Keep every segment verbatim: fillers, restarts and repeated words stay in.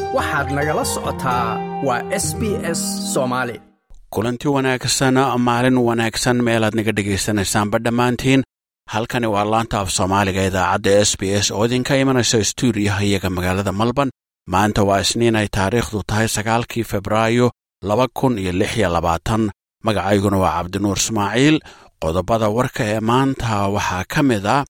waxaad nagala socotaa waa S B S Soomaali. kulanti wanaagsan maalin wanaagsan meelaad naga dhageysanaysaan badhamaantiin halkani waa laanta af Soomaaliga idaacadda S B S oo idinka imanaysa stuudiyaha iyaga magaalada Melbourne. maanta waa isniin ay taariikhdu tahay sagaalkii Febraayo laba kun iyo lix iyo labaatan. magacayguna waa Cabdinuur Ismaaciil. qodobada warka ee maanta waxaa ka mid ah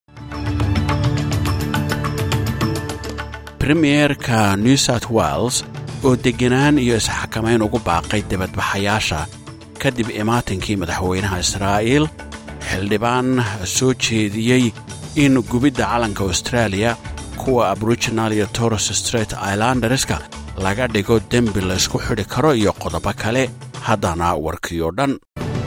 Premierka New South Wales oo deganaan iyo isxakamayn ugu baaqay dibadbaxayaasha kadib imaatinkii madaxweynaha Israa'iil. xildhibaan soo jeediyey in gubidda calanka Australia kuwa Aboriginal iyo Torres Strait Islanderska laga dhigo dembi la isku xidhi karo iyo qodobo kale. haddana warkii oo dhan.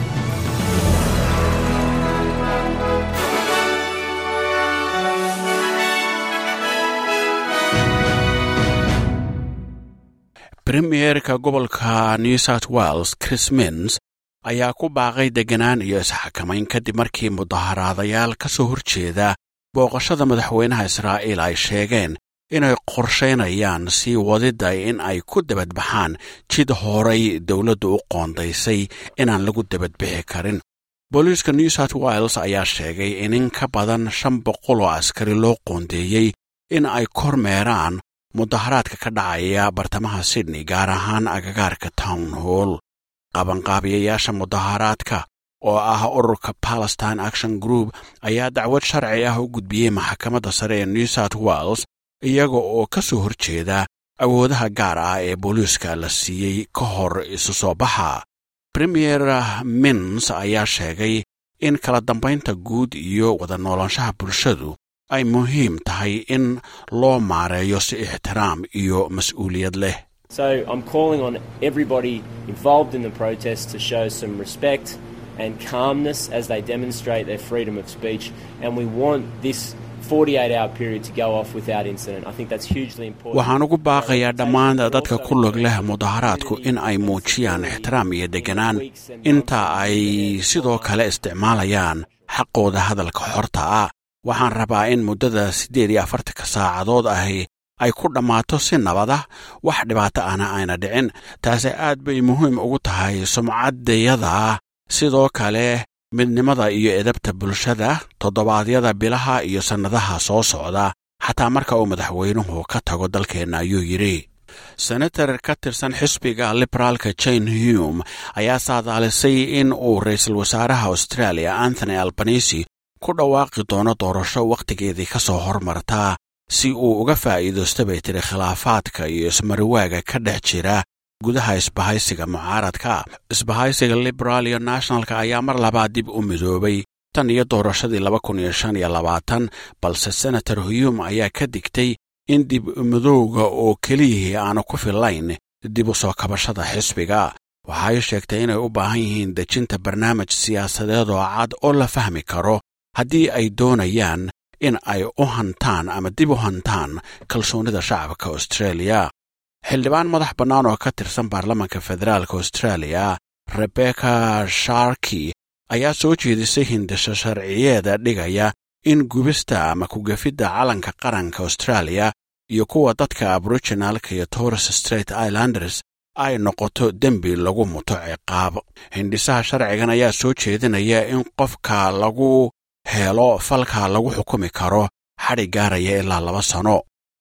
Premierka gobolka New South Wales Chris Minns ayaa ku baaqay deganaan iyo isxakamayn kadib markii mudaharaadayaal ka soo horjeeda booqashada madaxweynaha Israa'iil ay sheegeen inay qorsheynayaan sii wadida in ay ku dabadbaxaan jid horay dawladdu u qoondaysay inaan lagu dabadbixi karin. booliiska New South Wales ayaa sheegay in in ka badan shan boqol oo askari loo qoondeeyey in ay kormeeraan mudaharaadka ka dhacaya bartamaha Sydney gaar ahaan agagaarka Town Hall. qabanqaabiyayaasha mudaharaadka oo ah ururka Palestine Action Group ayaa dacwad sharci ah u gudbiyey maxkamadda sare ee New South Wales iyaga oo ka soo horjeeda awoodaha gaar ah ee booliiska la siiyey ka hor isu soo baxa. Premier Minns ayaa sheegay in kala dambaynta guud iyo wada noolaanshaha bulshadu ay muhiim tahay in loo maareeyo si ixtiraam iyo mas'uuliyad leh. So I'm calling on everybody involved in the protest to show some respect and calmness as they demonstrate their freedom of speech, and we want this forty-eight hour period to go off without incident. I think that's hugely important. waxaan ugu baaqayaa dhammaan dadka ku lug leh mudaharaadku in ay muujiyaan ixtiraam iyo deganaan inta ay sidoo kale isticmaalayaan xaqooda hadalka xorta ah. waxaan rabaa in muddada siddeed iyo afartanka saacadood ahi ay ku dhammaato si nabad ah, wax dhibaato ahna ayna dhicin. taasi aad bay muhiim ugu tahay sumcaddayada, sidoo kale midnimada iyo edabta bulshada toddobaadyada bilaha iyo sannadaha soo socda xataa marka uu madaxweynuhu ka tago dalkeenna, ayuu yidhi. senator ka tirsan xisbiga liberaalka Jane Hume ayaa saadaalisay in uu ra'iisul wasaaraha Australia Anthony Albanese ku dhawaaqi doono doorasho wakhtigeedii ka soo hormartaa si uu uga faa'iidaysto bay tiri khilaafaadka iyo ismariwaaga ka dhex jira gudaha isbahaysiga mucaaradka. isbahaysiga Liberal iyo Nationalka ayaa mar labaad dib u midoobay tan iyo doorashadii laba kun iyo shan iyo labaatan, balse Senator Hume ayaa ka digtay in dib midowga oo keliyihii aanu ku filayn dib u soo kabashada xisbiga. waxay sheegtay inay u baahan yihiin dejinta barnaamij siyaasadeed oo cad oo la fahmi karo haddii ay doonayaan in ay u hantaan ama dib u hantaan kalsoonida shacabka Australia. xildhibaan madax bannaan oo ka tirsan baarlamaanka federaalka Australia Rebecca Sharkey ayaa soo jeedisay hindisho sharciyeeda dhigaya in gubista ama ku gafidda calanka qaranka Australia iyo kuwa dadka Aboriginalka iyo Torres Strait Islanders ay noqoto dembi lagu muto ciqaab. hindisaha sharcigan ayaa soo jeedinaya in qofka lagu helo falka lagu xukumi karo xadhig gaaraya ilaa laba sano.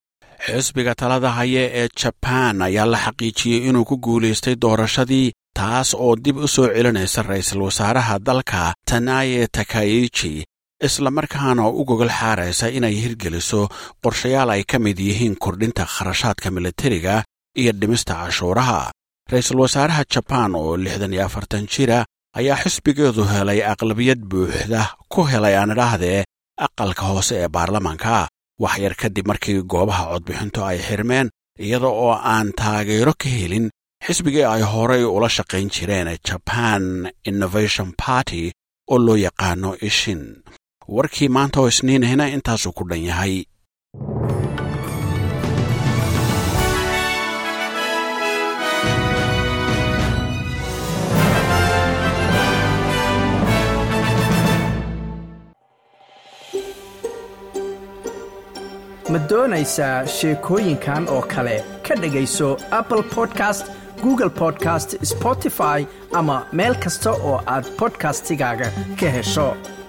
xisbiga talada haya ee Japan ayaa la xaqiijiyey inuu ku guulaystay doorashadii, taas oo dib u soo celinaysa ra'iisul wasaaraha dalka Tanae Takaichi, isla markaana u gogol xaaraysa inay hirgeliso qorshayaal ay ka mid yihiin kordhinta kharashaadka militariga iyo dhimista cashuuraha. ra'iisul wasaaraha Japan oo lixdan iyo afartan jira ayaa xisbigeedu helay aqlabiyad buuxda ku helay aan idhaahdee aqalka hoose ee baarlamaanka, wax yar kadib markii goobaha codbixintu ay xirmeen iyada oo aan taageero ka helin xisbigii ay horay ula shaqayn jireen Japan Innovation Party oo loo yaqaano Ishin. warkii maanta oo isniinahina intaasuu ku dhan yahay. ma doonaysaa sheekooyinkan oo kale ka ka dhagayso Apple Podcast, Google Podcast, Spotify ama meel kasta oo aad podcast-igaaga ka hesho.